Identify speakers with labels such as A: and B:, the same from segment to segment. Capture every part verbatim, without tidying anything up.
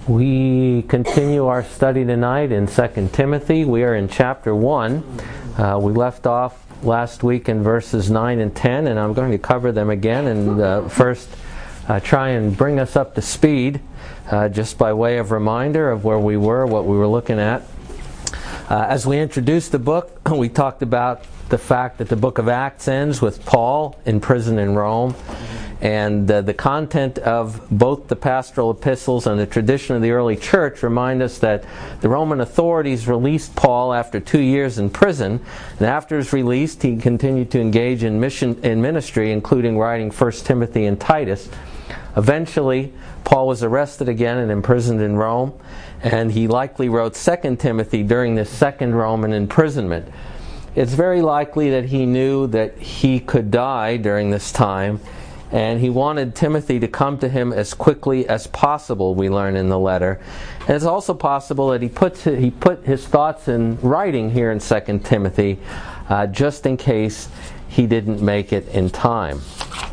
A: We continue our study tonight in Second Timothy. We are in chapter one. Uh, we left off last week in verses nine and ten, and I'm going to cover them again and uh, first uh, try and bring us up to speed uh, just by way of reminder of where we were, what we were looking at. Uh, as we introduced the book, we talked about the fact that the book of Acts ends with Paul in prison in Rome. And uh, the content of both the pastoral epistles and the tradition of the early church remind us that the Roman authorities released Paul after two years in prison. And after his release, he continued to engage in mission in ministry, including writing First Timothy and Titus. Eventually, Paul was arrested again and imprisoned in Rome. And he likely wrote Second Timothy during this second Roman imprisonment. It's very likely that he knew that he could die during this time. And he wanted Timothy to come to him as quickly as possible, we learn in the letter. And it's also possible that he puts he put his thoughts in writing here in Second Timothy, uh, just in case he didn't make it in time.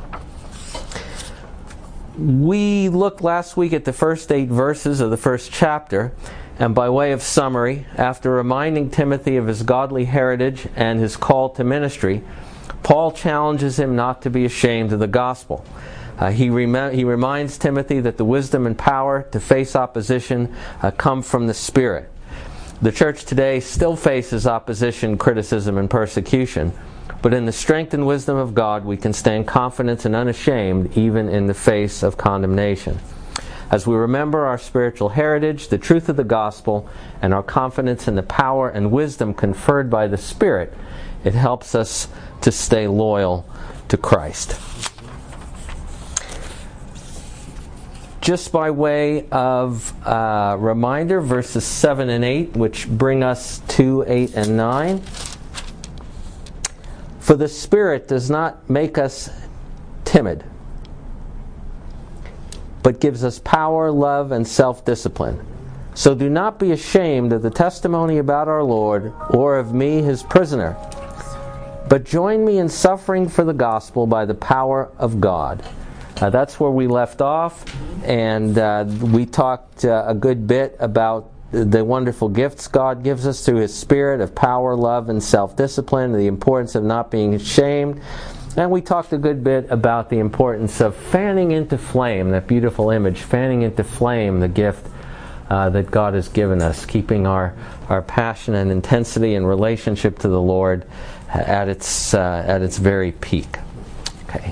A: We looked last week at the first eight verses of the first chapter, and by way of summary, after reminding Timothy of his godly heritage and his call to ministry, Paul challenges him not to be ashamed of the gospel. Uh, he, rem- he reminds Timothy that the wisdom and power to face opposition uh, come from the Spirit. The church today still faces opposition, criticism, and persecution, but in the strength and wisdom of God, we can stand confident and unashamed even in the face of condemnation. As we remember our spiritual heritage, the truth of the gospel, and our confidence in the power and wisdom conferred by the Spirit, it helps us to stay loyal to Christ. Just by way of uh, reminder, verses seven and eight, which bring us to eight and nine. For the Spirit does not make us timid, but gives us power, love, and self-discipline. So do not be ashamed of the testimony about our Lord, or of me, his prisoner, but join me in suffering for the gospel by the power of God. Uh, that's where we left off, and uh, we talked uh, a good bit about the wonderful gifts God gives us through His Spirit of power, love, and self-discipline, the importance of not being ashamed. And we talked a good bit about the importance of fanning into flame, that beautiful image, fanning into flame the gift uh, that God has given us, keeping our, our passion and intensity and relationship to the Lord at its uh, at its very peak. Okay.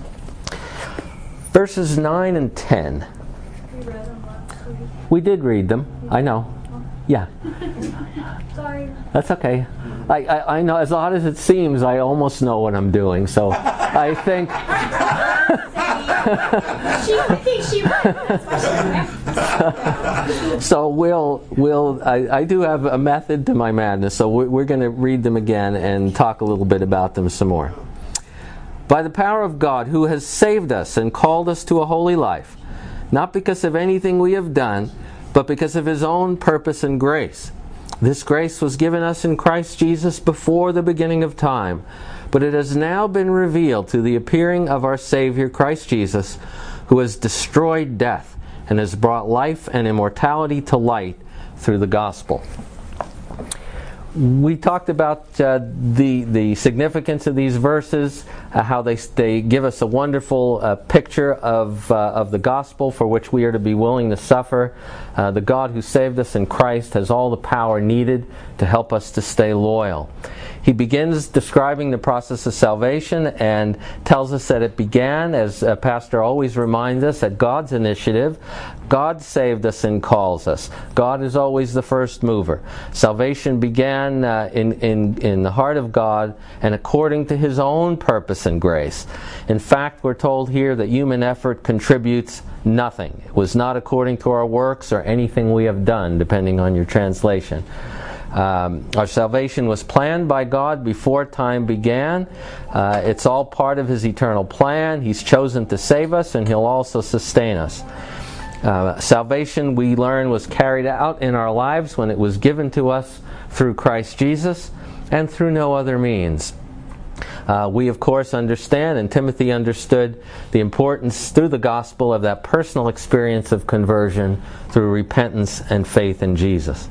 A: Verses nine and ten.
B: We read them last week.
A: We did read them. I know. Yeah.
B: Sorry.
A: That's okay. I, I, I know, as odd as it seems, I almost know what I'm doing. So I think.
B: she, I think she read.
A: So we'll we'll I, I do have a method to my madness. So we're, we're going to read them again and talk a little bit about them some more. By the power of God, who has saved us and called us to a holy life, not because of anything we have done, but because of His own purpose and grace. This grace was given us in Christ Jesus before the beginning of time, but it has now been revealed through the appearing of our Savior, Christ Jesus, who has destroyed death and has brought life and immortality to light through the gospel. We talked about uh, the the significance of these verses, uh, how they they give us a wonderful uh, picture of uh, of the gospel for which we are to be willing to suffer. Uh, the God who saved us in Christ has all the power needed to help us to stay loyal. He begins describing the process of salvation and tells us that it began, as a pastor always reminds us, at God's initiative. God saved us and calls us. God is always the first mover. Salvation began uh, in, in, in the heart of God and according to His own purpose and grace. In fact, we're told here that human effort contributes nothing. It was not according to our works or anything we have done, depending on your translation. Um, our salvation was planned by God before time began. Uh, it's all part of His eternal plan. He's chosen to save us, and He'll also sustain us. Uh, salvation, we learn, was carried out in our lives when it was given to us through Christ Jesus and through no other means. Uh, we, of course, understand, and Timothy understood, the importance through the gospel of that personal experience of conversion through repentance and faith in Jesus.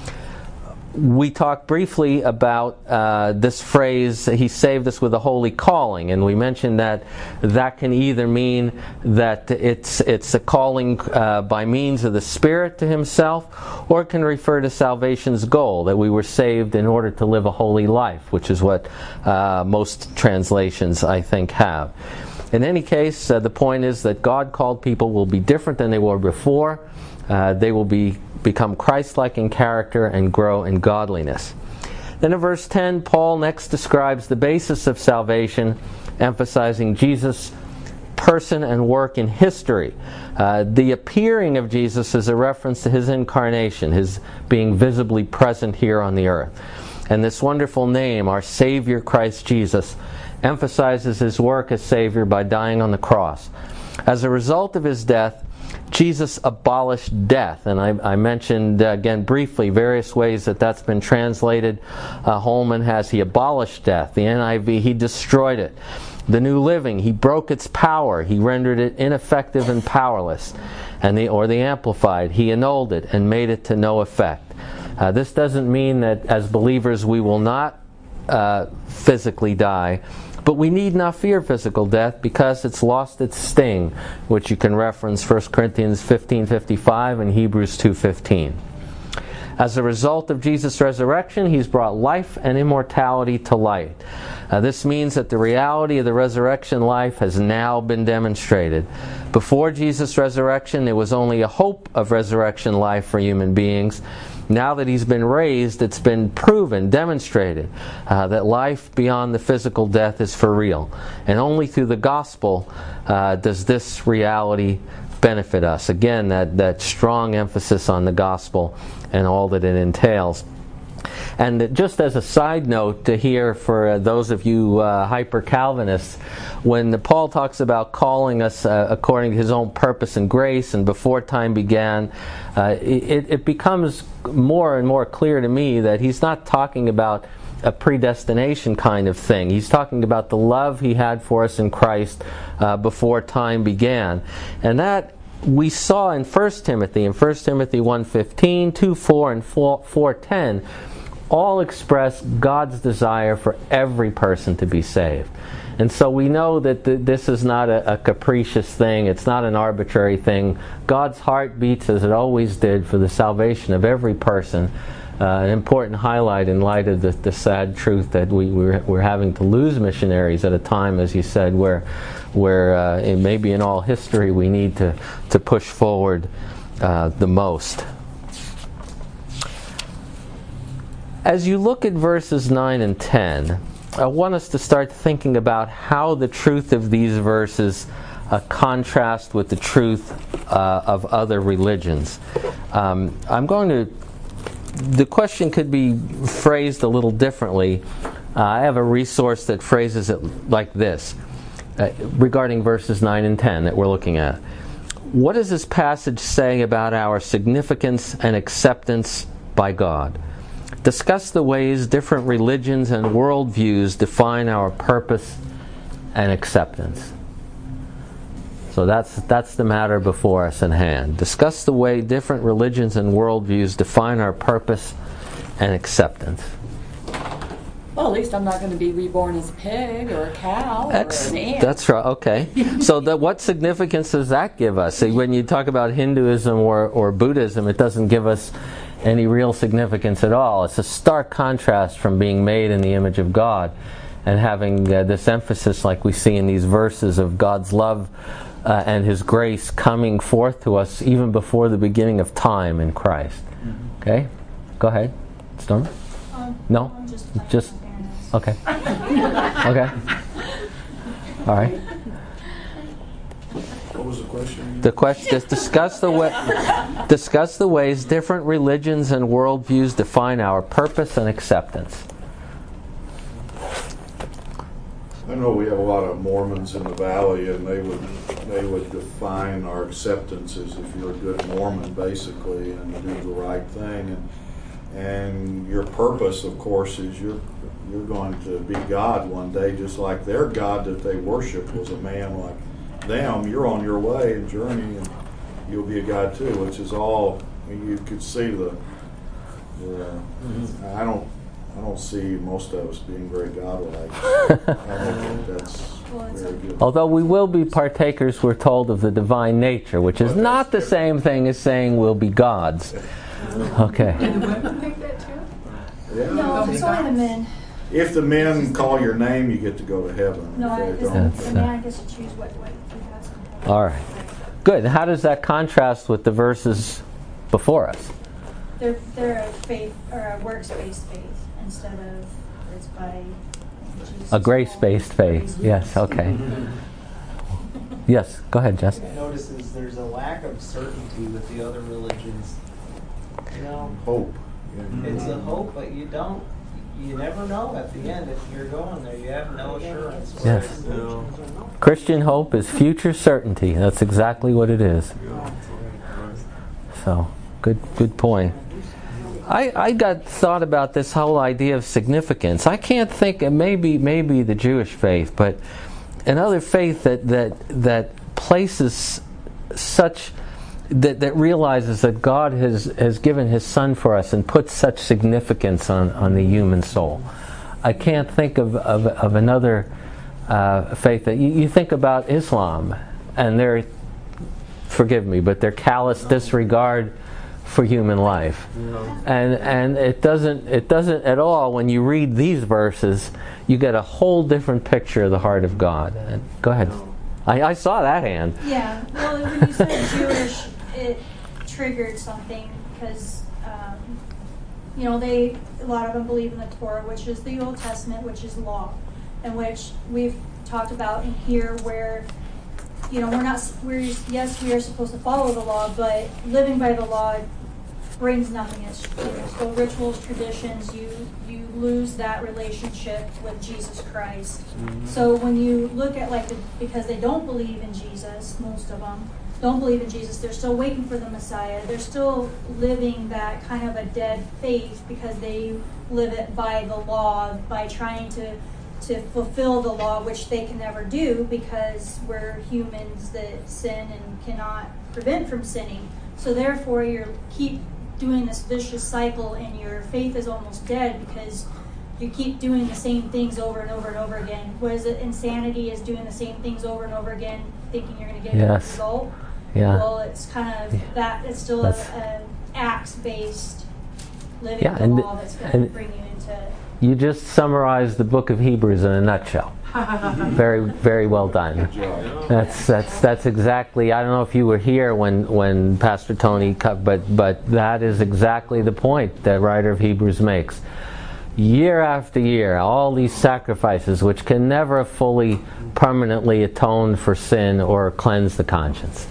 A: We talked briefly about uh, this phrase, he saved us with a holy calling, and we mentioned that that can either mean that it's it's a calling uh, by means of the Spirit to himself, or it can refer to salvation's goal, that we were saved in order to live a holy life, which is what uh, most translations, I think, have. In any case, uh, the point is that God called people will be different than they were before. Uh, they will be become Christ-like in character and grow in godliness. Then in verse ten, Paul next describes the basis of salvation, emphasizing Jesus' person and work in history. Uh, the appearing of Jesus is a reference to his incarnation, his being visibly present here on the earth. And this wonderful name, our Savior Christ Jesus, emphasizes his work as Savior by dying on the cross. As a result of his death, Jesus abolished death, and I, I mentioned uh, again briefly various ways that that's been translated. Uh, Holman has, he abolished death. The N I V, he destroyed it. The New Living, he broke its power. He rendered it ineffective and powerless. And the or the Amplified, he annulled it and made it to no effect. Uh, this doesn't mean that as believers we will not uh, physically die, but we need not fear physical death because it's lost its sting, which you can reference First Corinthians fifteen fifty-five and Hebrews two fifteen. As a result of Jesus' resurrection, he's brought life and immortality to light. Uh, this means that the reality of the resurrection life has now been demonstrated. Before Jesus' resurrection, there was only a hope of resurrection life for human beings. Now that he's been raised, it's been proven, demonstrated, uh, that life beyond the physical death is for real. And only through the gospel uh, does this reality benefit us. Again, that, that strong emphasis on the gospel and all that it entails. And just as a side note to hear for uh, those of you uh, hyper-Calvinists, when Paul talks about calling us uh, according to his own purpose and grace and before time began, uh, it, it becomes more and more clear to me that he's not talking about a predestination kind of thing. He's talking about the love he had for us in Christ uh, before time began. And that we saw in First Timothy, in First Timothy one fifteen, two four, and four ten, all express God's desire for every person to be saved. And so we know that th- this is not a, a capricious thing. It's not an arbitrary thing. God's heart beats as it always did for the salvation of every person. Uh, an important highlight in light of the, the sad truth that we, we're, we're having to lose missionaries at a time, as you said, where, where uh, it maybe in all history we need to, to push forward uh, the most. As you look at verses nine and ten, I want us to start thinking about how the truth of these verses uh, contrast with the truth uh, of other religions. Um, I'm going to The question could be phrased a little differently. Uh, I have a resource that phrases it like this, uh, regarding verses nine and ten that we're looking at. What does this passage say about our significance and acceptance by God? Discuss the ways different religions and worldviews define our purpose and acceptance. So that's that's the matter before us in hand. Discuss the way different religions and worldviews define our purpose and acceptance.
C: Well, at least I'm not going to be reborn as a pig or a cow
A: Ex-
C: or an ant.
A: That's right. Okay. So the, what significance does that give us? See, when you talk about Hinduism or, or Buddhism, it doesn't give us any real significance at all. It's a stark contrast from being made in the image of God and having uh, this emphasis, like we see in these verses, of God's love Uh, and His grace coming forth to us even before the beginning of time in Christ. Okay? Go ahead. Storm?
B: Um,
A: No?
B: I'm just,
A: Just okay. Okay. All right.
D: What was the question?
A: The question is discuss the way discuss the ways different religions and worldviews define our purpose and acceptance.
D: I know we have a lot of Mormons in the valley, and they would they would define our acceptance as if you're a good Mormon, basically, and do the right thing. And and your purpose, of course, is you're you're going to be God one day, just like their God that they worship was a man like them. You're on your way and journey, and you'll be a God too, which is all. I mean, you could see the. the mm-hmm. I don't. I don't see most of us being very godlike. I don't think that's very good.
A: Although we will be partakers, we're told, of the divine nature, which is not the same thing as saying we'll be gods. Okay.
C: Do the women think that too?
D: Yeah.
B: No, it's only the men.
D: If the men call your name, you get to go to heaven.
B: No, I
D: If they
B: guess
D: don't,
B: the man gets to choose what what he has. to have.
A: All right. Good. How does that contrast with the verses before us?
B: They're they're a faith or a works-based faith instead of it's by Jesus.
A: A grace-based faith. Yes. Okay. Yes. Go ahead, Jess.
E: What I notice is there's a lack of certainty with the other religions. You know,
D: hope.
E: it's a hope, but you don't. You never know at the end if you're going there. You have no assurance.
A: Yes. Christian hope is future certainty. That's exactly what it is. So, good, good point. I, I got thought about this whole idea of significance. I can't think, and maybe maybe the Jewish faith, but another faith that that that places such that that realizes that God has has given His Son for us and puts such significance on, on the human soul. I can't think of of, of another uh, faith that you, you think about Islam and their, forgive me, but their callous disregard for human life, and and it doesn't it doesn't at all. When you read these verses, you get a whole different picture of the heart of God. And go ahead. I, I saw that hand.
B: Yeah. Well, when you said Jewish, it triggered something because um, you know they a lot of them believe in the Torah, which is the Old Testament, which is law, and which we've talked about in here where. You know, we're not. We're yes, we are supposed to follow the law, but living by the law brings nothing. It's you know, so rituals, traditions. You you lose that relationship with Jesus Christ. Mm-hmm. So when you look at like the, because they don't believe in Jesus, most of them don't believe in Jesus. They're still waiting for the Messiah. They're still living that kind of a dead faith because they live it by the law, by trying to. to fulfill the law, which they can never do because we're humans that sin and cannot prevent from sinning. So therefore, you keep doing this vicious cycle, and your faith is almost dead because you keep doing the same things over and over and over again. Whereas insanity is doing the same things over and over again, thinking you're going to get
A: yes.
B: a result.
A: Yeah.
B: Well, it's kind of that. It's still
A: That's,
B: a, a acts-based living
A: yeah,
B: the
A: and,
B: law that's going to bring you into.
A: You just summarized the book of Hebrews in a nutshell. Very, very well done. That's that's that's exactly. I don't know if you were here when, when Pastor Tony cut, but but that is exactly the point that writer of Hebrews makes. Year after year, all these sacrifices, which can never fully, permanently atone for sin or cleanse the conscience.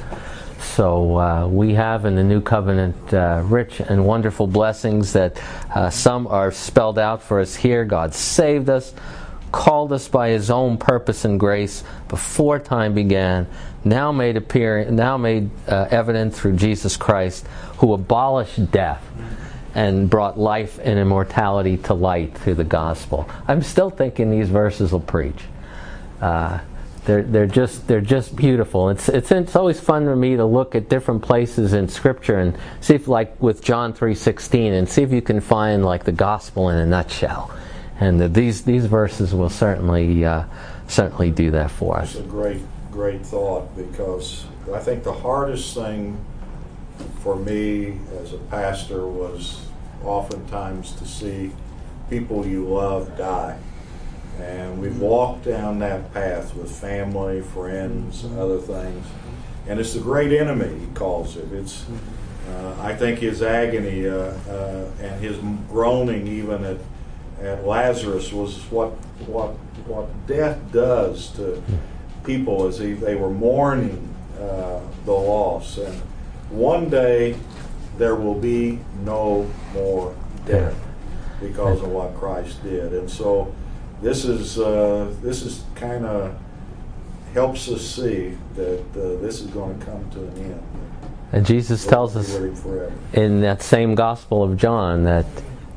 A: So uh, we have in the New Covenant uh, rich and wonderful blessings that uh, some are spelled out for us here. God saved us, called us by His own purpose and grace before time began, now made appear, now made uh, evident through Jesus Christ, who abolished death and brought life and immortality to light through the gospel. I'm still thinking these verses will preach. Uh, They're they're just they're just beautiful. It's it's it's always fun for me to look at different places in Scripture and see if, like with John three sixteen, and see if you can find like the gospel in a nutshell. And the, these these verses will certainly uh, certainly do that for us.
D: It's a great great thought, because I think the hardest thing for me as a pastor was oftentimes to see people you love die. And we've walked down that path with family, friends, other things. And it's the great enemy, he calls it. It's, uh, I think his agony uh, uh, and his groaning even at, at Lazarus was what, what, what death does to people as if they were mourning uh, the loss. And one day there will be no more death because of what Christ did. And so This is uh, this is kind of helps us see that uh, this is going to come to an end.
A: And Jesus tells us in that same Gospel of John that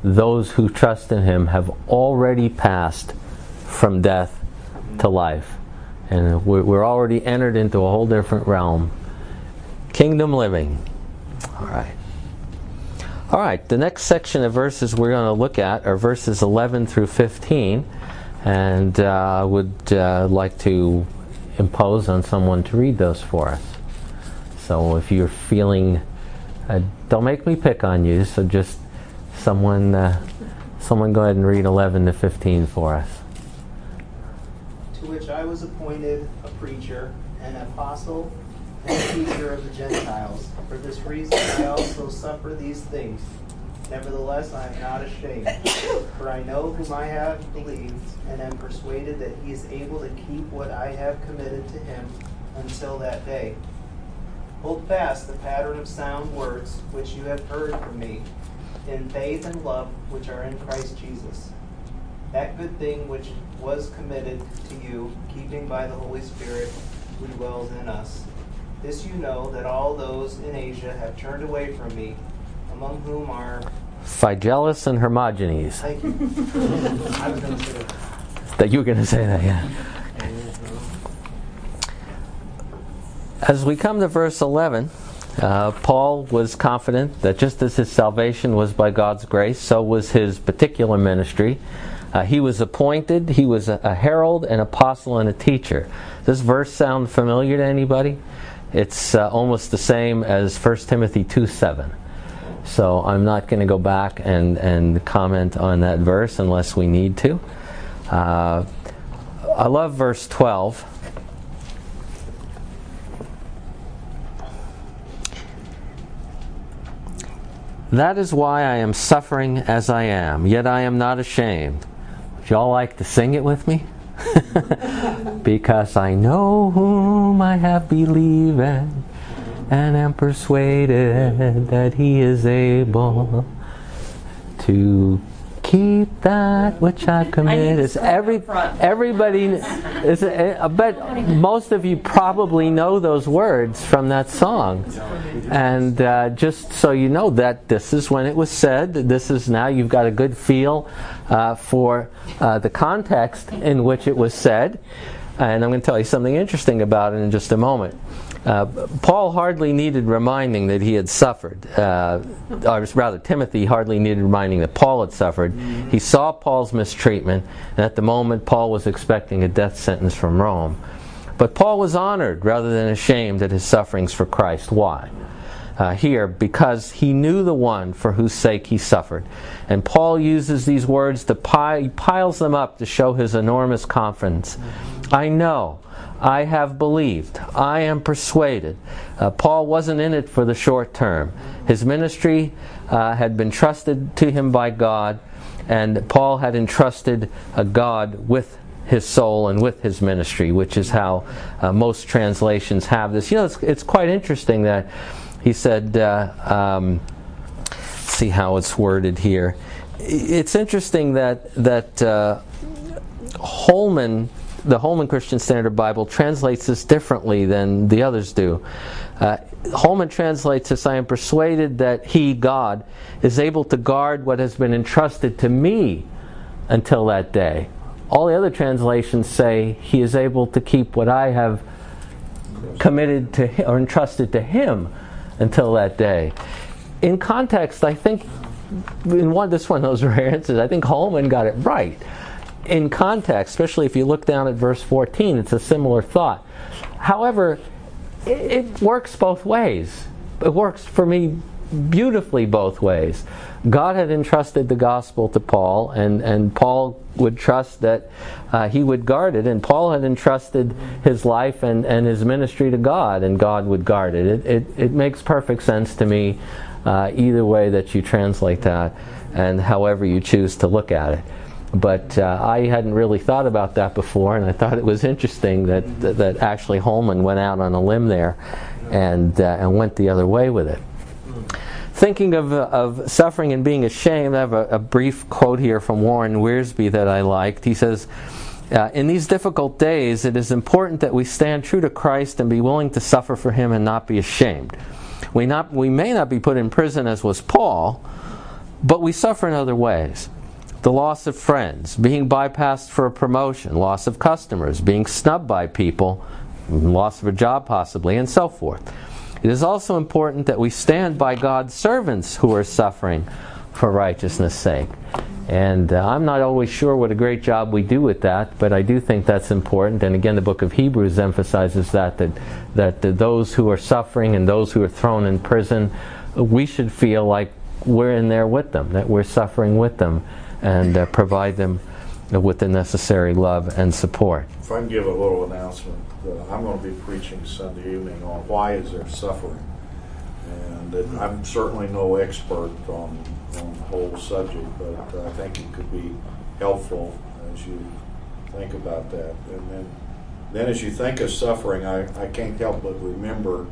A: those who trust in Him have already passed from death to life. And we're already entered into a whole different realm. Kingdom living. All right. All right, the next section of verses we're going to look at are verses eleven through fifteen. And I uh, would uh, like to impose on someone to read those for us. So if you're feeling, uh, don't make me pick on you, so just someone, uh, someone go ahead and read eleven to fifteen for us.
F: To which I was appointed a preacher, an apostle, and a teacher of the Gentiles. For this reason I also suffer these things. Nevertheless, I am not ashamed, for I know whom I have believed, and am persuaded that He is able to keep what I have committed to Him until that day. Hold fast the pattern of sound words which you have heard from me, in faith and love which are in Christ Jesus. That good thing which was committed to you, keeping by the Holy Spirit who dwells in us. This you know, that all those in Asia have turned away from me, among whom are
A: Phygellus and Hermogenes.
F: Thank you. I was going to say that.
A: That you were going to say that, yeah. As we come to verse eleven, uh, Paul was confident that just as his salvation was by God's grace, so was his particular ministry. Uh, he was appointed, he was a, a herald, an apostle, and a teacher. Does this verse sound familiar to anybody? It's uh, almost the same as First Timothy two seven. So I'm not going to go back and, and comment on that verse unless we need to. Uh, I love verse twelve. That is why I am suffering as I am, yet I am not ashamed. Would you all like to sing it with me? Because I know whom I have believed in, and am persuaded that He is able to keep that which I commit. Is every everybody? Is I bet most of you probably know those words from that song. And uh, just so you know that this is when it was said. This is now you've got a good feel uh, for uh, the context in which it was said. And I'm going to tell you something interesting about it in just a moment. Uh, Paul hardly needed reminding that he had suffered. Uh, or rather, Timothy hardly needed reminding that Paul had suffered. Mm-hmm. He saw Paul's mistreatment, and at the moment Paul was expecting a death sentence from Rome. But Paul was honored rather than ashamed at his sufferings for Christ. Why? Uh, here, because he knew the one for whose sake he suffered. And Paul uses these words to pile, he piles them up to show his enormous confidence. I know, I have believed, I am persuaded. Uh, Paul wasn't in it for the short term. His ministry uh, had been trusted to him by God, and Paul had entrusted uh, God with his soul and with his ministry, which is how uh, most translations have this. You know, it's, it's quite interesting that he said, uh, um, let's see how it's worded here. It's interesting that that uh, Holman, the Holman Christian Standard Bible, translates this differently than the others do. Uh, Holman translates this, I am persuaded that He, God, is able to guard what has been entrusted to me until that day. All the other translations say He is able to keep what I have committed to him, or entrusted to Him until that day. In context, I think, in one, this one of those rare instances, I think Holman got it right. In context, especially if you look down at verse fourteen, it's a similar thought. However, it, it works both ways. It works for me beautifully both ways. God had entrusted the gospel to Paul, and, and Paul would trust that uh, he would guard it, and Paul had entrusted his life and, and his ministry to God, and God would guard it. It, it, it makes perfect sense to me uh, either way that you translate that, and however you choose to look at it. But uh, I hadn't really thought about that before, and I thought it was interesting that that, that actually Holman went out on a limb there and uh, and went the other way with it. Thinking of of suffering and being ashamed, I have a, a brief quote here from Warren Wiersbe that I liked. He says, uh, in these difficult days, it is important that we stand true to Christ and be willing to suffer for Him and not be ashamed. We not we may not be put in prison as was Paul, But we suffer in other ways. The loss of friends, being bypassed for a promotion, loss of customers, being snubbed by people, loss of a job possibly, and so forth. It is also important that we stand by God's servants who are suffering for righteousness' sake. And uh, I'm not always sure what a great job we do with that, but I do think that's important. And again, the book of Hebrews emphasizes that, that, that uh, those who are suffering and those who are thrown in prison, we should feel like we're in there with them, that we're suffering with them, and uh, provide them with the necessary love and support.
D: If I can give a little announcement, uh, I'm going to be preaching Sunday evening on why is there suffering. And it, I'm certainly no expert on, on the whole subject, but uh, I think it could be helpful as you think about that. And then, then as you think of suffering, I, I can't help but remember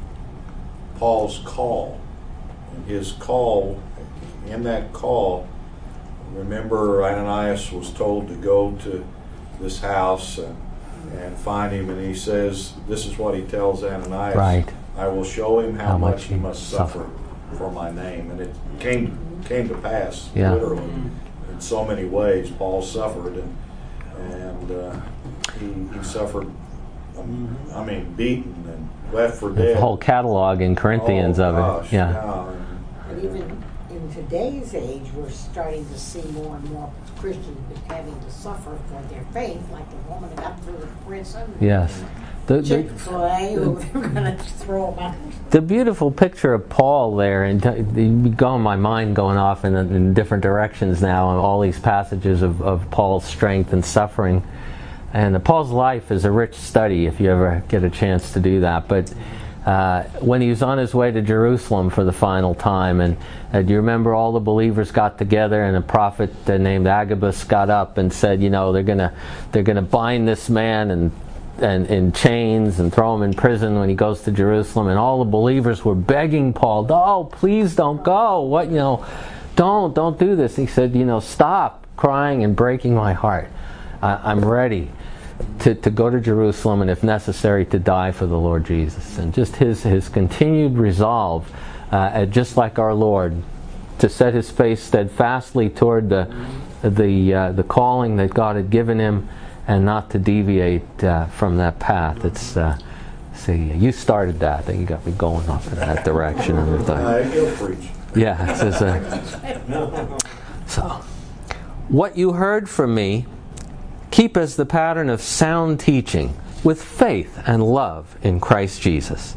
D: Paul's call. And his call, in that call, remember Ananias was told to go to this house and, and find him, and he says, this is what he tells Ananias,
A: right.
D: I will show him how,
A: How
D: much
A: much
D: he
A: he
D: must
A: suffer.
D: suffer for my name. And it came came to pass,
A: Yeah.
D: literally. In so many ways, Paul suffered, and, and uh, he, he suffered, um, I mean, beaten and left for
A: There's
D: dead.
A: a whole catalog in Corinthians
D: oh,
A: of
D: gosh,
A: it. Yeah.
D: yeah.
G: But even in today's age, we're starting to see more and more Christians having to suffer for their faith, like the woman that got through the prison.
A: Yes. The, the,
G: Chick-fil-A, who they were going to throw them out.
A: the beautiful picture of Paul there, and you go in my mind going off in, in different directions now, and all these passages of, of Paul's strength and suffering. And uh, Paul's life is a rich study if you ever get a chance to do that. But uh, when he was on his way to Jerusalem for the final time, and uh, do you remember all the believers got together, and a prophet uh, named Agabus got up and said, you know, they're gonna they're gonna bind this man and and in chains and throw him in prison when he goes to Jerusalem, and all the believers were begging Paul, oh, please don't go, what, you know, don't, don't do this. He said, you know, stop crying and breaking my heart. Uh, I'm ready to, to go to Jerusalem, and if necessary, to die for the Lord Jesus. And just his, his continued resolve, uh, just like our Lord, to set his face steadfastly toward the, the, uh, the calling that God had given him, and not to deviate uh, from that path. It's uh, see, you started that. I think you got me going off in that direction. And everything.
D: Uh, he'll preach.
A: Yeah. It's, it's, uh, so, what you heard from me, keep as the pattern of sound teaching, with faith and love in Christ Jesus.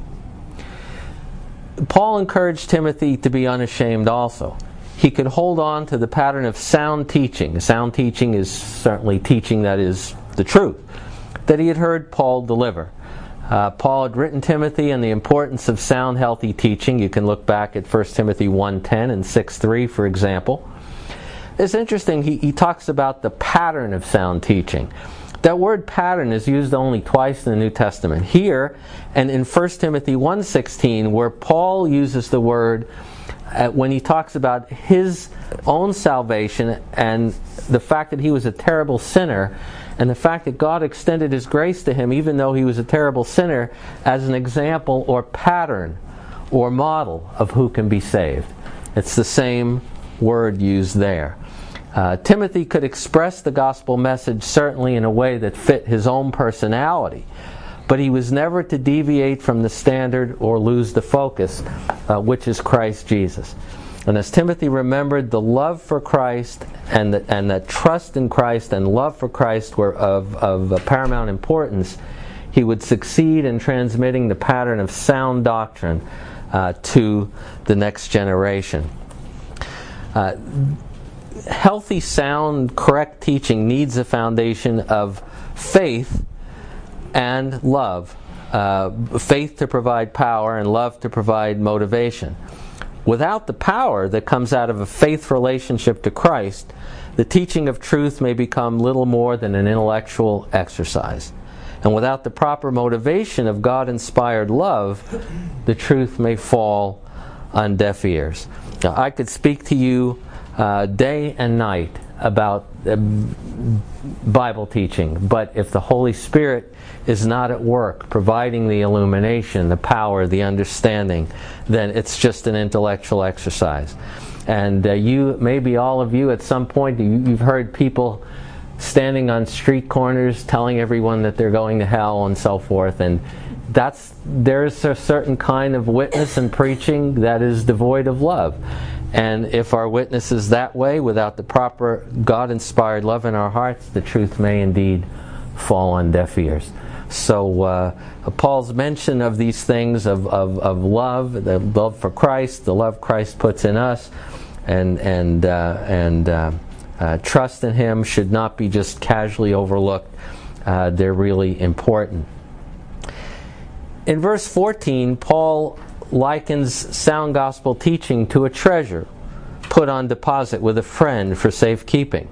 A: Paul encouraged Timothy to be unashamed also. He could hold on to the pattern of sound teaching. Sound teaching is certainly teaching that is the truth, that he had heard Paul deliver. Uh, Paul had written Timothy on the importance of sound, healthy teaching. You can look back at First Timothy one ten and six three, for example. It's interesting, he, he talks about the pattern of sound teaching. That word pattern is used only twice in the New Testament. Here, and in First Timothy one sixteen, where Paul uses the word Uh, when he talks about his own salvation and the fact that he was a terrible sinner, and the fact that God extended his grace to him even though he was a terrible sinner, as an example or pattern or model of who can be saved. It's the same word used there. Uh, Timothy could express the gospel message certainly in a way that fit his own personality, but he was never to deviate from the standard or lose the focus, uh, which is Christ Jesus. And as Timothy remembered, the love for Christ and the, and that trust in Christ and love for Christ were of, of paramount importance, he would succeed in transmitting the pattern of sound doctrine uh, to the next generation. Uh, healthy, sound, correct teaching needs a foundation of faith and love. Uh, faith to provide power and love to provide motivation. Without the power that comes out of a faith relationship to Christ, the teaching of truth may become little more than an intellectual exercise. And without the proper motivation of God-inspired love, the truth may fall on deaf ears. Now, I could speak to you uh, day and night about uh, Bible teaching, but if the Holy Spirit is not at work providing the illumination, the power, the understanding, then it's just an intellectual exercise. And uh, you, maybe all of you at some point, you, you've heard people standing on street corners telling everyone that they're going to hell and so forth. And that's, there's a certain kind of witness and preaching that is devoid of love. And if our witness is that way, without the proper God-inspired love in our hearts, the truth may indeed fall on deaf ears. So uh, Paul's mention of these things of, of, of love, the love for Christ, the love Christ puts in us, and and uh, and uh, uh, trust in Him should not be just casually overlooked. Uh, they're really important. In verse fourteen, Paul likens sound gospel teaching to a treasure put on deposit with a friend for safekeeping.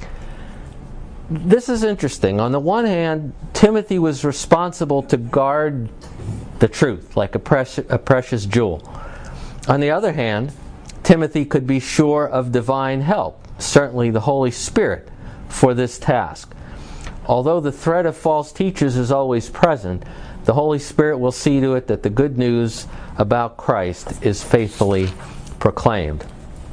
A: This is interesting. On the one hand, Timothy was responsible to guard the truth like a precious, a precious jewel. On the other hand, Timothy could be sure of divine help, certainly the Holy Spirit, for this task. Although the threat of false teachers is always present, the Holy Spirit will see to it that the good news about Christ is faithfully proclaimed.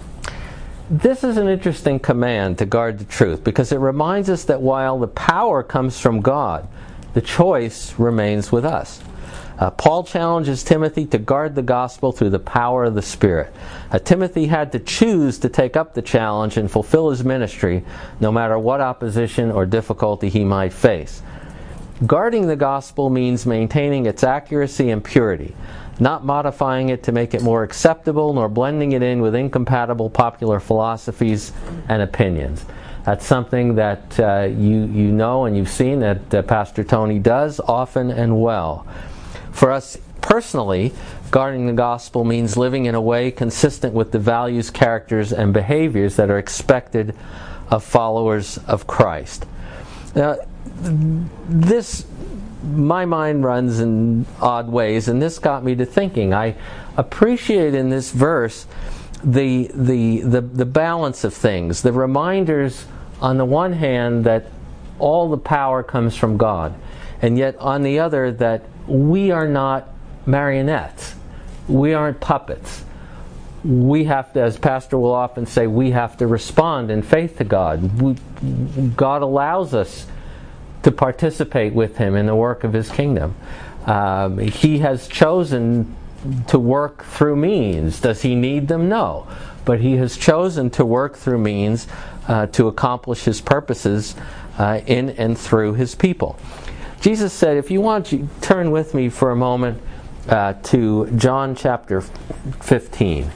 A: This is an interesting command to guard the truth, because it reminds us that while the power comes from God, the choice remains with us. Uh, Paul challenges Timothy to guard the gospel through the power of the Spirit. Uh, Timothy had to choose to take up the challenge and fulfill his ministry, no matter what opposition or difficulty he might face. Guarding the gospel means maintaining its accuracy and purity, not modifying it to make it more acceptable, nor blending it in with incompatible popular philosophies and opinions. That's something that uh, you you know and you've seen that uh, Pastor Tony does often and well. For us personally, guarding the gospel means living in a way consistent with the values, characters, and behaviors that are expected of followers of Christ. Now, this, my mind runs in odd ways, and this got me to thinking. I appreciate in this verse the the the, the balance of things, the reminders on the one hand that all the power comes from God, and yet on the other that we are not marionettes. We aren't puppets. We have to, as Pastor will often say, we have to respond in faith to God. We, God allows us to participate with Him in the work of His kingdom. Um, he has chosen to work through means. Does He need them? No. But He has chosen to work through means uh, to accomplish His purposes uh, in and through His people. Jesus said, if you want, you turn with me for a moment uh, to John chapter fifteen.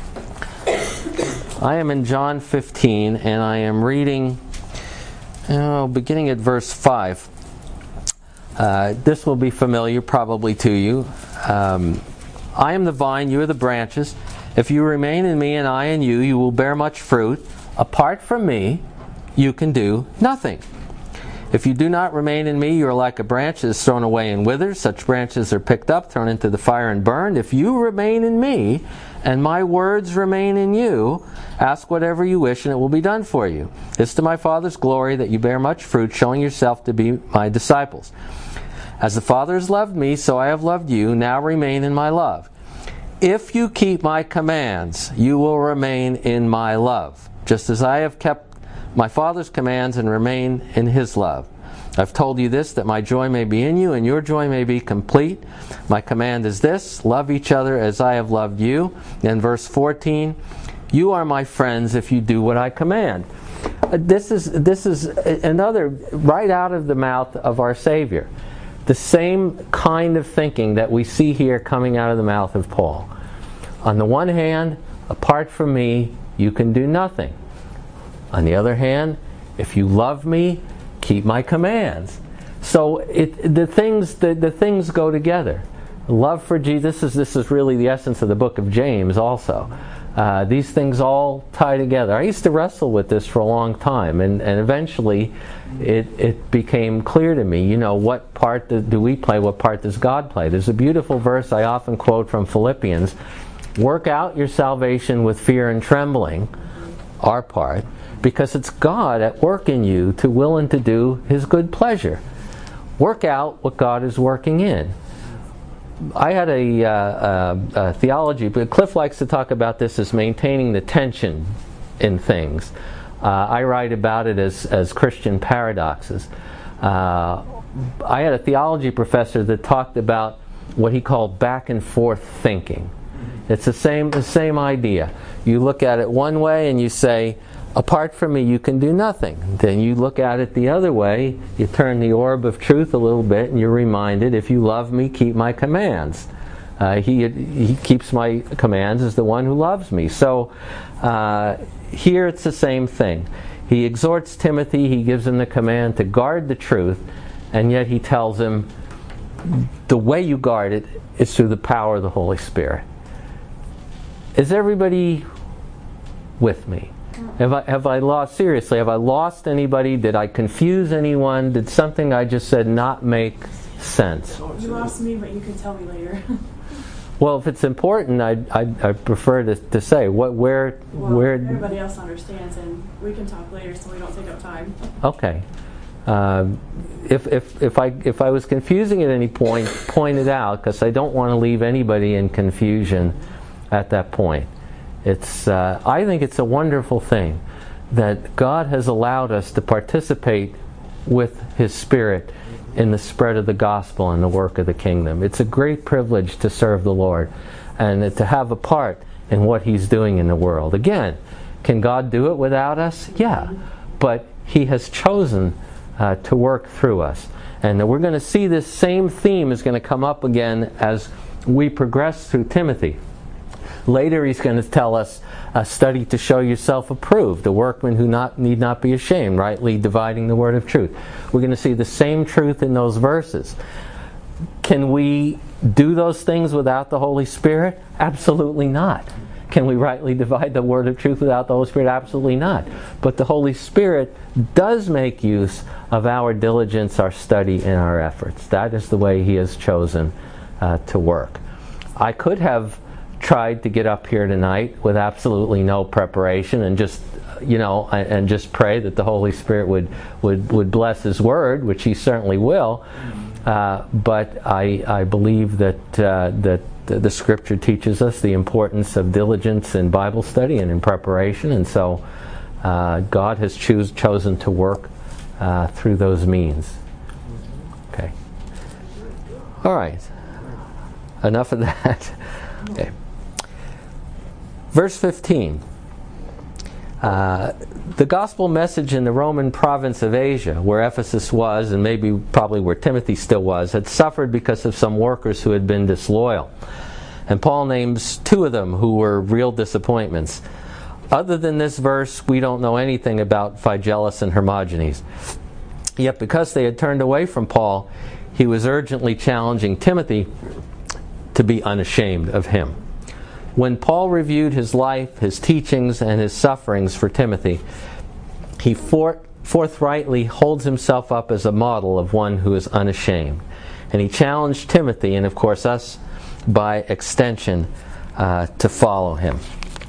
A: I am in John fifteen, and I am reading, oh, beginning at verse five. Uh, this will be familiar probably to you. Um, I am the vine, you are the branches. If you remain in me and I in you, you will bear much fruit. Apart from me, you can do nothing. If you do not remain in me, you are like a branch that is thrown away and withers. Such branches are picked up, thrown into the fire, and burned. If you remain in me, and my words remain in you, ask whatever you wish, and it will be done for you. This is to my Father's glory, that you bear much fruit, showing yourself to be my disciples. As the Father has loved me, so I have loved you. Now remain in my love. If you keep my commands, you will remain in my love, just as I have kept my Father's commands and remain in His love. I've told you this, that my joy may be in you and your joy may be complete. My command is this, love each other as I have loved you. And verse fourteen, you are my friends if you do what I command. Uh, this is this is another right out of the mouth of our Savior. The same kind of thinking that we see here coming out of the mouth of Paul. On the one hand, apart from me, you can do nothing. On the other hand, if you love me, keep my commands. So it, the things the, the things go together. Love for Jesus, is, this is really the essence of the book of James also. Uh, these things all tie together. I used to wrestle with this for a long time, and, and eventually it, it became clear to me, you know, what part do, do we play, what part does God play? There's a beautiful verse I often quote from Philippians, work out your salvation with fear and trembling, our part, because it's God at work in you to will and to do His good pleasure. Work out what God is working in. I had a, uh, uh, a theology, but Cliff likes to talk about this as maintaining the tension in things. Uh, I write about it as, as Christian paradoxes. Uh, I had a theology professor that talked about what he called back and forth thinking. It's the same, the same idea. You look at it one way and you say, apart from me you can do nothing. Then you look at it the other way, you turn the orb of truth a little bit and you're reminded, if you love me, keep my commands. Uh, he, he keeps my commands as the one who loves me. So uh, here it's the same thing. He exhorts Timothy, he gives him the command to guard the truth, and yet he tells him the way you guard it is through the power of the Holy Spirit. Is everybody with me? Have I, have I lost, seriously, have I lost anybody? Did I confuse anyone? Did something I just said not make sense?
H: You lost me, but you can tell me later.
A: Well, if it's important, I I prefer to, to say what where
H: Well,
A: where.
H: everybody else understands, and we can talk later, so we don't take up time.
A: Okay. Um, if if if I if I was confusing at any point, point it out, because I don't want to leave anybody in confusion at that point. It's uh, I think it's a wonderful thing that God has allowed us to participate with His Spirit in the spread of the gospel and the work of the kingdom. It's a great privilege to serve the Lord and to have a part in what He's doing in the world. Again, can God do it without us? Yeah. But He has chosen uh, to work through us. And we're going to see this same theme is going to come up again as we progress through Timothy. Later he's going to tell us, uh, study to show yourself approved, a workman who not, need not be ashamed, rightly dividing the word of truth. We're going to see the same truth in those verses. Can we do those things without the Holy Spirit? Absolutely not. Can we rightly divide the word of truth without the Holy Spirit? Absolutely not. But the Holy Spirit does make use of our diligence, our study, and our efforts. That is the way He has chosen uh, to work. I could have tried to get up here tonight with absolutely no preparation and just, you know, and just pray that the Holy Spirit would would, would bless His Word, which He certainly will. Uh, but I I believe that uh, that the Scripture teaches us the importance of diligence in Bible study and in preparation, and so uh, God has choose, chosen to work uh, through those means. Okay. All right. Enough of that. Okay. Verse fifteen. Uh, the gospel message in the Roman province of Asia, where Ephesus was, and maybe probably where Timothy still was, had suffered because of some workers who had been disloyal. And Paul names two of them who were real disappointments. Other than this verse, we don't know anything about Phygelus and Hermogenes. Yet because they had turned away from Paul, he was urgently challenging Timothy to be unashamed of him. When Paul reviewed his life, his teachings, and his sufferings for Timothy, he for- forthrightly holds himself up as a model of one who is unashamed. And he challenged Timothy, and of course us, by extension, uh, to follow him.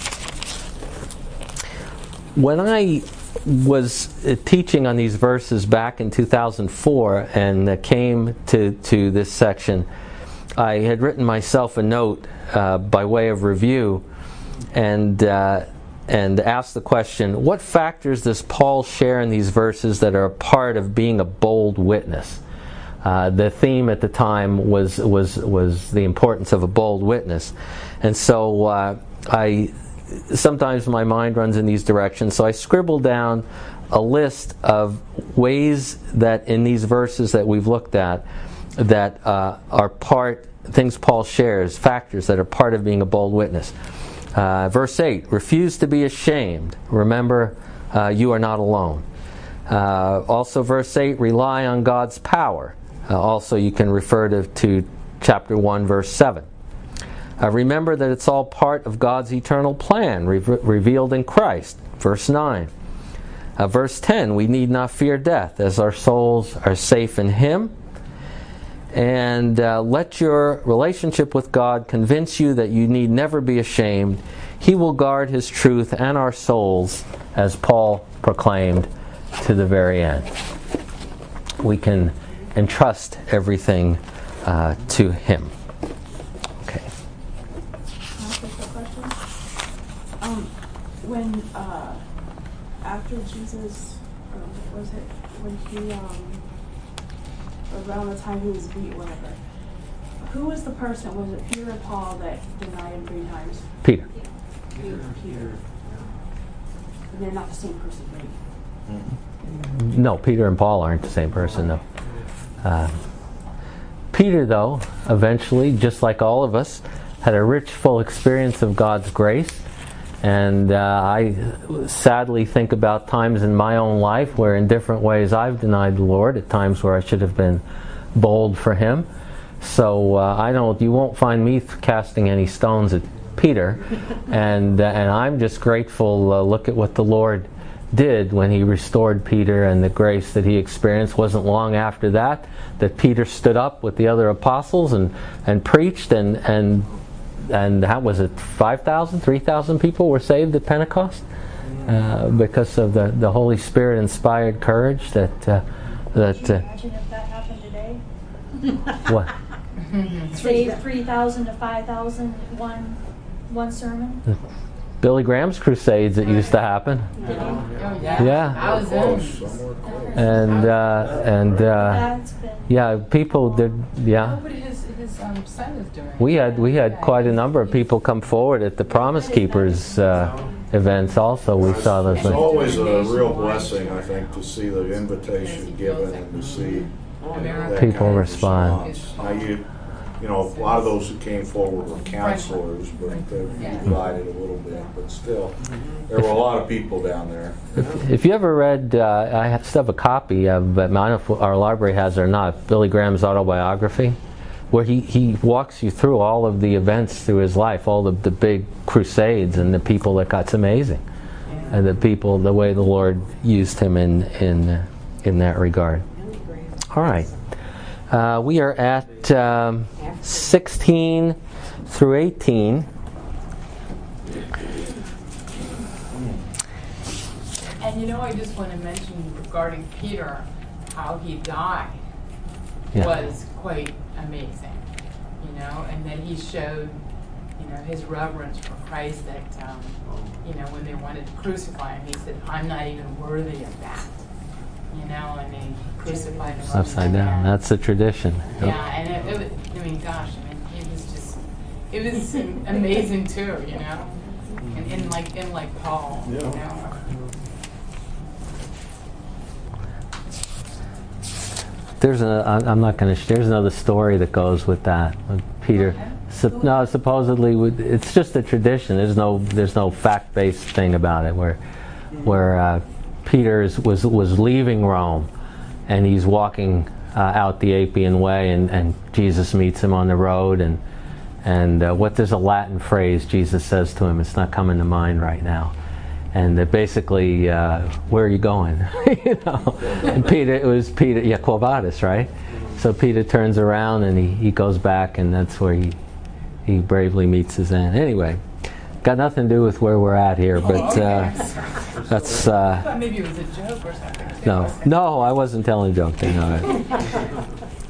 A: When I was uh, teaching on these verses back in two thousand four and uh, came to, to this section, I had written myself a note uh, by way of review and uh, and asked the question, what factors does Paul share in these verses that are a part of being a bold witness? Uh, the theme at the time was was was the importance of a bold witness, and so uh, I sometimes my mind runs in these directions. So I scribbled down a list of ways that in these verses that we've looked at that uh, are part things Paul shares, factors that are part of being a bold witness. Uh, verse eight: refuse to be ashamed. Remember, uh, you are not alone. Uh, also, verse eight: rely on God's power. Uh, also, you can refer to, to chapter one, verse seven. Uh, remember that it's all part of God's eternal plan, re- revealed in Christ. Verse nine. Uh, verse ten, we need not fear death, as our souls are safe in Him. And uh, let your relationship with God convince you that you need never be ashamed. He will guard His truth and our souls, as Paul proclaimed, to the very end. We can entrust everything uh, to Him.
H: Um, when uh, after Jesus, or what was it when he um, around the time he was beat, whatever? Who was the person? Was it Peter or Paul that denied him three times?
A: Peter.
H: Peter. Peter. And they're not the same person, right?
A: No, Peter and Paul aren't the same person, though. Uh, Peter, though, eventually, just like all of us, had a rich, full experience of God's grace. And uh, I sadly think about times in my own life where in different ways I've denied the Lord, at times where I should have been bold for Him. So uh, I don't, you won't find me casting any stones at Peter. And, uh, and I'm just grateful, uh, look at what the Lord did when He restored Peter, and the grace that he experienced. Wasn't long after that that Peter stood up with the other apostles and, and preached, and, and and how was it, five thousand, three thousand people were saved at Pentecost uh, because of the, the Holy Spirit inspired courage that uh, that
B: Could you
A: uh,
B: imagine if that happened today?
A: what
B: Save three thousand to five thousand one one sermon.
A: Billy Graham's crusades that used to happen.
C: Oh, yeah.
A: Yeah.
C: Thousands.
A: And uh, and uh,
B: That's been
A: yeah, people did. Yeah,
C: Look what his, his um, son is doing.
A: we had we had quite a number of people come forward at the Promise Keepers uh, events. Also, we saw those.
D: It's always a real blessing, I think, to see the invitation given and to see that
A: People
D: kind of
A: respond.
D: response. Now you, you know, a lot of those who came forward were counselors, but they've divided a little bit. But still, there were a lot of people down there.
A: If you ever read, uh, I have, still have a copy of, but I don't know if our library has it or not, Billy Graham's autobiography, where he, he walks you through all of the events through his life, all the, the big crusades and the people that got. It's amazing, and the people, the way the Lord used him in in in that regard. All right, uh, we are at um, sixteen through eighteen.
I: And you know, I just want to mention regarding Peter, how he died
A: Yeah.
I: was quite amazing, you know, and that he showed, you know, his reverence for Christ, that, um, you know, when they wanted to crucify him, he said, I'm not even worthy of that, you know, and they crucified him
A: Upside down. That's the tradition. Yep.
I: Yeah, and it, it was, I mean, gosh, I mean, he was just, it was amazing too, you know, and in like, in like Paul, you know.
A: There's a. I'm not going to. There's another story that goes with that. With Peter. Sup, no, supposedly with, it's just a tradition. There's no. There's no fact-based thing about it. Where, where uh, Peter is, was was leaving Rome, and he's walking uh, out the Appian Way, and, and Jesus meets him on the road, and and uh, what there's a Latin phrase Jesus says to him. It's not coming to mind right now. And that basically, uh, where are you going? you know, and Peter, it was Peter, yeah, Quo Vadis, right? So Peter turns around and he, he goes back, and that's where he he bravely meets his end. Anyway, got nothing to do with where we're at here, but uh, that's.
I: I
A: Uh,
I: thought maybe it was a joke or something. too.
A: no, no, I wasn't telling a joke. Thing, all right.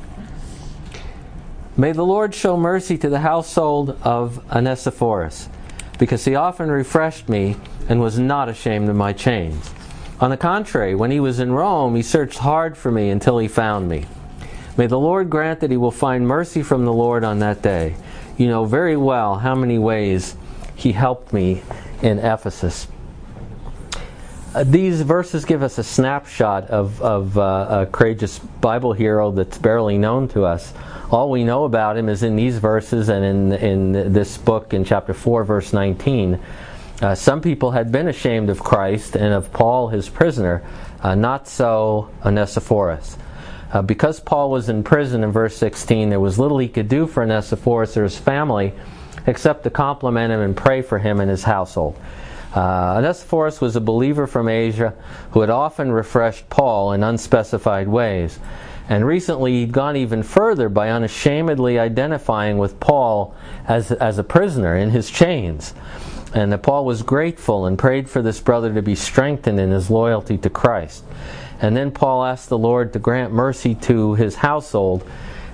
A: May the Lord show mercy to the household of Onesiphorus, because he often refreshed me and was not ashamed of my chains. On the contrary, when he was in Rome, he searched hard for me until he found me. May the Lord grant that he will find mercy from the Lord on that day. You know very well how many ways he helped me in Ephesus. Uh, these verses give us a snapshot of, of uh, a courageous Bible hero that's barely known to us. All we know about him is in these verses and in, in this book in chapter four, verse nineteen. Uh, some people had been ashamed of Christ and of Paul, his prisoner. Uh, not so Onesiphorus. Uh, because Paul was in prison in verse sixteen, there was little he could do for Onesiphorus or his family except to compliment him and pray for him and his household. Uh, Onesiphorus was a believer from Asia who had often refreshed Paul in unspecified ways. And recently he'd gone even further by unashamedly identifying with Paul as, as a prisoner in his chains. And that Paul was grateful and prayed for this brother to be strengthened in his loyalty to Christ. And then Paul asked the Lord to grant mercy to his household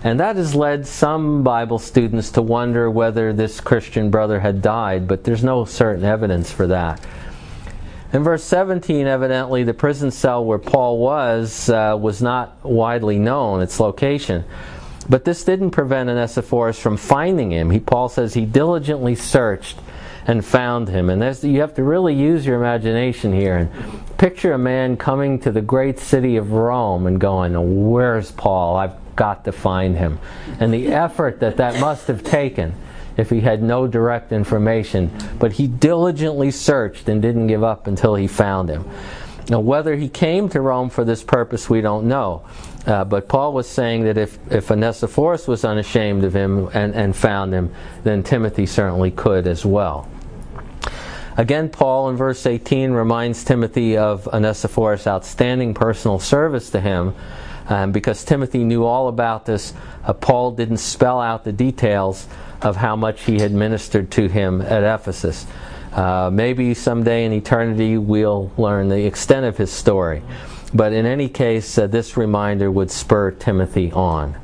A: And that has led some Bible students to wonder whether this Christian brother had died, but there's no certain evidence for that. In verse seventeen, evidently, the prison cell where Paul was uh, was not widely known, its location. But this didn't prevent Onesiphorus from finding him. He, Paul says he diligently searched and found him. And there's, you have to really use your imagination here and picture a man coming to the great city of Rome and going, "Where's Paul? I've got to find him." And the effort that that must have taken if he had no direct information. But he diligently searched and didn't give up until he found him. Now, whether he came to Rome for this purpose, we don't know. Uh, but Paul was saying that if, if Onesiphorus was unashamed of him and, and found him, then Timothy certainly could as well. Again, Paul in verse eighteen reminds Timothy of Onesiphorus' outstanding personal service to him. Um, because Timothy knew all about this, uh, Paul didn't spell out the details of how much he had ministered to him at Ephesus. Uh, maybe someday in eternity we'll learn the extent of his story. But in any case, uh, this reminder would spur Timothy on.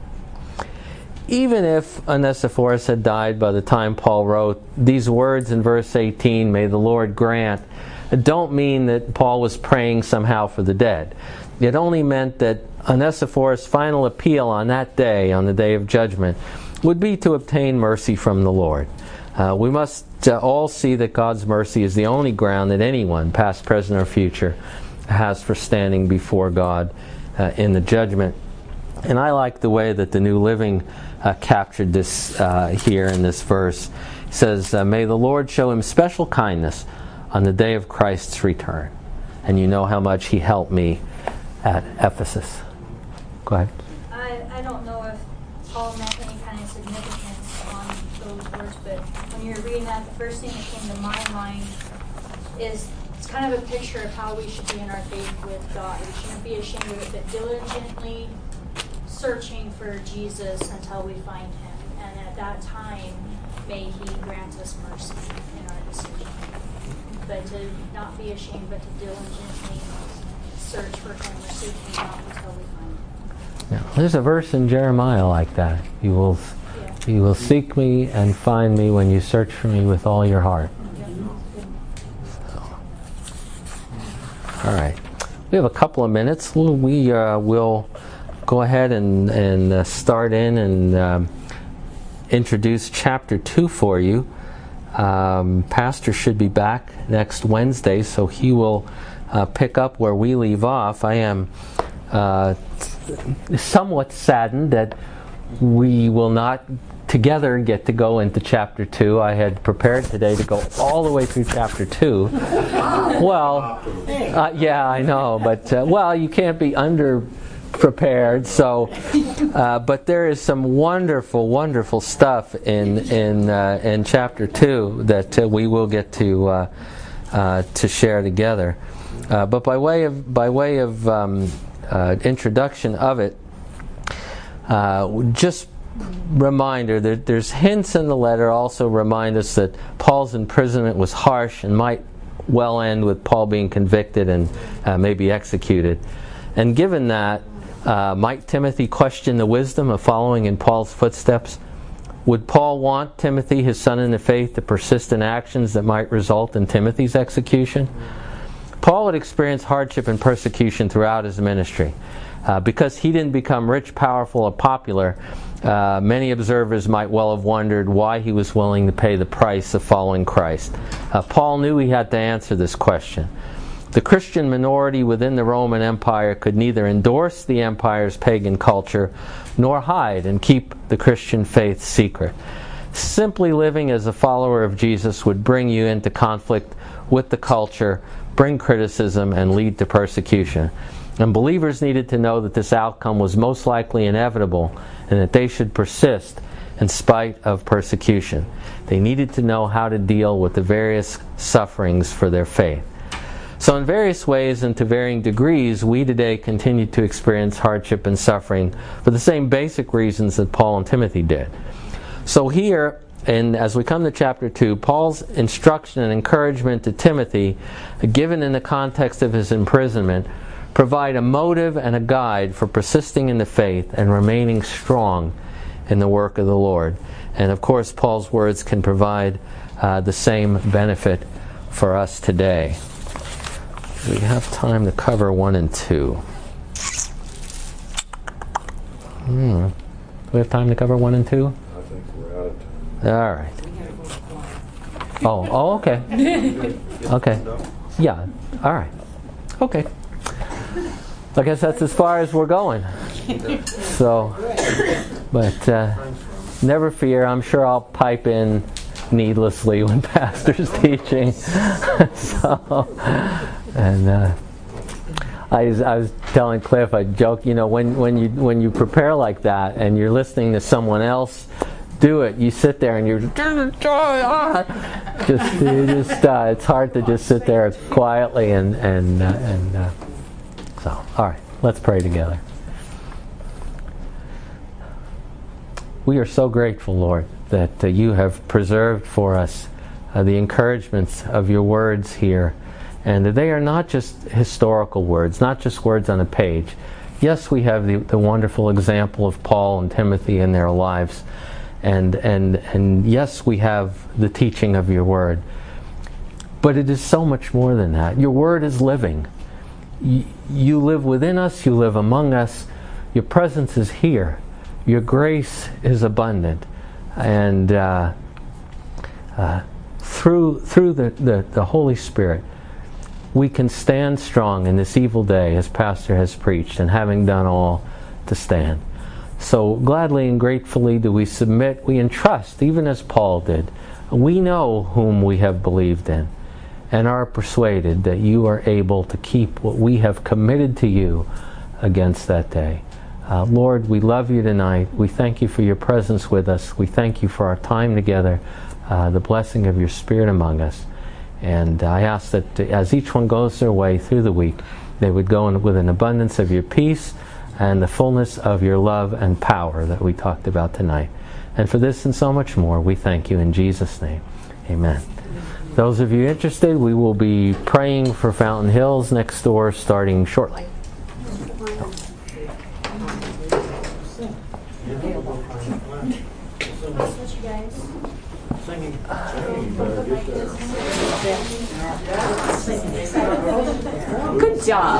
A: Even if Onesiphorus had died by the time Paul wrote, these words in verse eighteen, "May the Lord grant," don't mean that Paul was praying somehow for the dead. It only meant that Onesiphorus' final appeal on that day, on the day of judgment, would be to obtain mercy from the Lord. Uh, we must uh, all see that God's mercy is the only ground that anyone, past, present, or future, has for standing before God uh, in the judgment. And I like the way that the New Living uh, captured this uh, here in this verse. It says, uh, "May the Lord show him special kindness on the day of Christ's return." And you know how much he helped me at Ephesus. Go ahead.
B: I, I don't know if Paul meant any kind of significance on those words, but when you're reading that, the first thing that came to my mind is it's kind of a picture of how we should be in our faith with God. We shouldn't be ashamed of it, but diligently searching for Jesus until we find him. And at that time, may he grant us mercy in our decision. But to not be ashamed, but to diligently search for him or seek him out until we find him.
A: Now, there's a verse in Jeremiah like that. You will,
B: Yeah.
A: you will seek me and find me when you search for me with all your heart. So, all right. We have a couple of minutes. We uh, will go ahead and, and uh, start in and um, introduce chapter two for you. Um, Pastor should be back next Wednesday, so he will uh, pick up where we leave off. I am uh, somewhat saddened that we will not together get to go into chapter two. I had prepared today to go all the way through chapter two. Well, uh, yeah, I know, but uh, well, you can't be under prepared. So, uh, but there is some wonderful, wonderful stuff in in uh, in chapter two that uh, we will get to uh, uh, to share together. Uh, but by way of by way of um, uh, introduction of it, uh, just reminder that there's hints in the letter also remind us that Paul's imprisonment was harsh and might well end with Paul being convicted and uh, maybe executed. And given that, uh, might Timothy question the wisdom of following in Paul's footsteps? Would Paul want Timothy, his son in the faith, to persist in actions that might result in Timothy's execution? Paul had experienced hardship and persecution throughout his ministry. Uh, because he didn't become rich, powerful, or popular, uh, many observers might well have wondered why he was willing to pay the price of following Christ. Uh, Paul knew he had to answer this question. The Christian minority within the Roman Empire could neither endorse the empire's pagan culture nor hide and keep the Christian faith secret. Simply living as a follower of Jesus would bring you into conflict with the culture, bring criticism, and lead to persecution. And believers needed to know that this outcome was most likely inevitable and that they should persist in spite of persecution. They needed to know how to deal with the various sufferings for their faith. So in various ways and to varying degrees, we today continue to experience hardship and suffering for the same basic reasons that Paul and Timothy did. So here, and as we come to chapter two, Paul's instruction and encouragement to Timothy, given in the context of his imprisonment, provide a motive and a guide for persisting in the faith and remaining strong in the work of the Lord. And of course, Paul's words can provide uh, the same benefit for us today. We have time to cover one and two. Hmm. Do we have time to cover one and two?
D: I think we're out of time.
A: All right. Oh, oh, okay. Okay. Yeah. All right. Okay. I guess that's as far as we're going. So, but uh, never fear. I'm sure I'll pipe in needlessly when Pastor's teaching. So, and uh, I was, I was telling Cliff, I joke, you know, when when you when you prepare like that and you're listening to someone else do it, you sit there and you're just you just uh, it's hard to just sit there quietly and and uh, and uh, so all right, let's pray together. We are so grateful, Lord, that uh, you have preserved for us uh, the encouragements of your words here, and that they are not just historical words, not just words on a page. Yes, we have the, the wonderful example of Paul and Timothy in their lives. And, and, and yes, we have the teaching of your word. But it is so much more than that. Your word is living. You, you live within us, you live among us. Your presence is here. Your grace is abundant. And uh, uh, through, through the, the, the Holy Spirit, we can stand strong in this evil day, as Pastor has preached, and having done all, to stand. So gladly and gratefully do we submit, we entrust, even as Paul did. We know whom we have believed in, and are persuaded that you are able to keep what we have committed to you against that day. Uh, Lord, we love you tonight. We thank you for your presence with us. We thank you for our time together, uh, the blessing of your Spirit among us. And I ask that as each one goes their way through the week, they would go in with an abundance of your peace and the fullness of your love and power that we talked about tonight. And for this and so much more, we thank you in Jesus' name. Amen. Those of you interested, we will be praying for Fountain Hills next door starting shortly.
C: Good job.